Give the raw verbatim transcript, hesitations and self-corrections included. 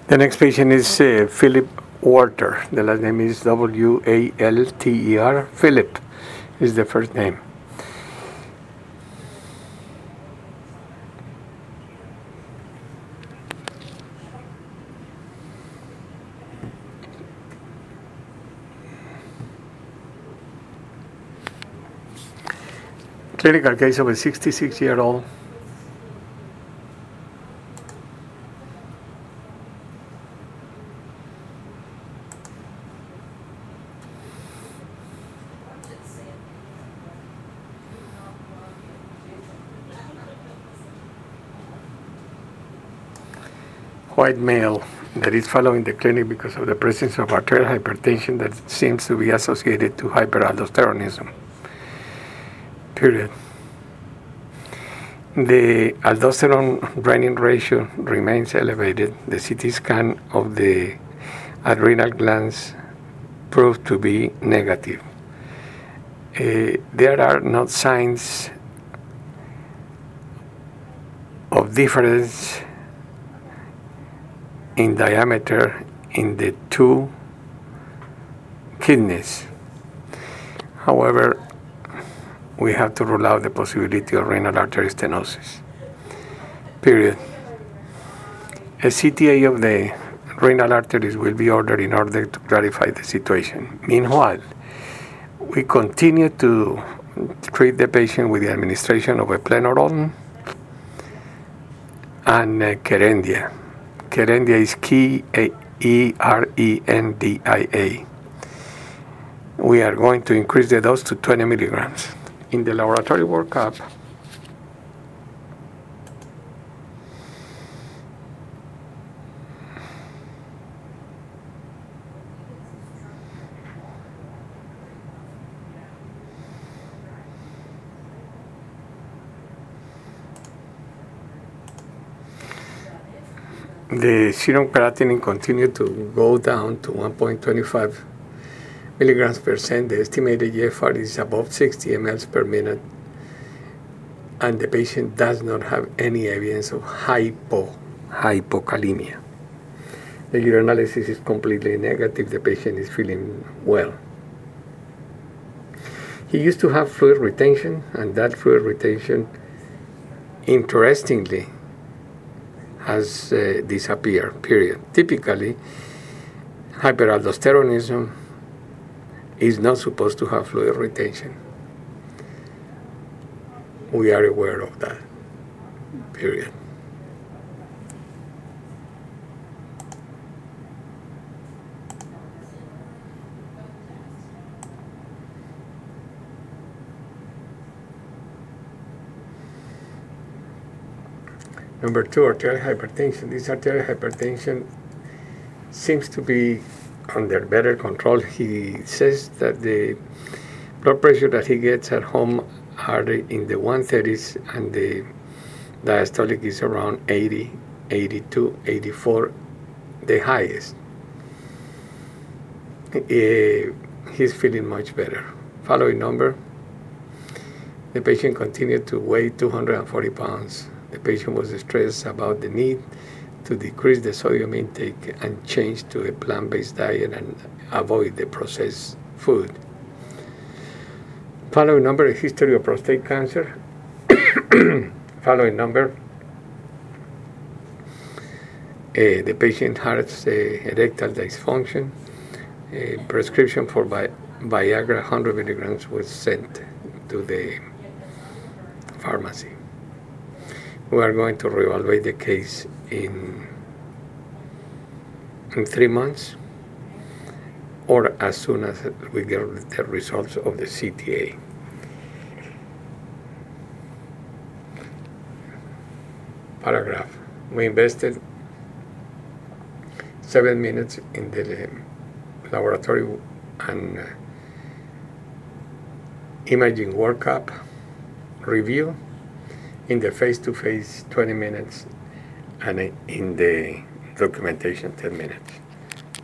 The next patient is uh, Philip Walter. The last name is W A L T E R. Philip is the first name. Clinical case of a sixty-six-year-old white male that is following the clinic because of the presence of arterial hypertension that seems to be associated to hyperaldosteronism. Period. The aldosterone-renin ratio remains elevated. The C T scan of the adrenal glands proved to be negative. Uh, there are no signs of difference in diameter in the two kidneys. However, we have to rule out the possibility of renal artery stenosis. Period. A C T A of the renal arteries will be ordered in order to clarify the situation. Meanwhile, we continue to treat the patient with the administration of eplenorone and uh, Kerendia. Kerendia is K E R E N D I A. We are going to increase the dose to twenty milligrams. In the laboratory workup, the serum creatinine continued to go down to one point two five milligrams per cent. The estimated G F R is above sixty milliliters per minute, and the patient does not have any evidence of hypo hypokalemia. The urinalysis is completely negative. The patient is feeling well. He used to have fluid retention, and that fluid retention, interestingly, has uh, disappeared, period. Typically, hyperaldosteronism is not supposed to have fluid retention. We are aware of that, period. Number two, arterial hypertension. This arterial hypertension seems to be under better control. He says that the blood pressure that he gets at home are in the one thirties, and the diastolic is around eighty, eighty-two, eighty-four, the highest. Uh, he's feeling much better. Following number, the patient continued to weigh two hundred forty pounds. The patient was stressed about the need to decrease the sodium intake and change to a plant-based diet and avoid the processed food. Following number, a history of prostate cancer. Following number, uh, the patient has uh, erectile dysfunction. A prescription for Vi- Viagra one hundred milligrams was sent to the pharmacy. We are going to reevaluate the case in, in three months or as soon as we get the results of the C T A. Paragraph. We invested seven minutes in the laboratory and uh, imaging workup review, in the face-to-face twenty minutes, and in the documentation ten minutes.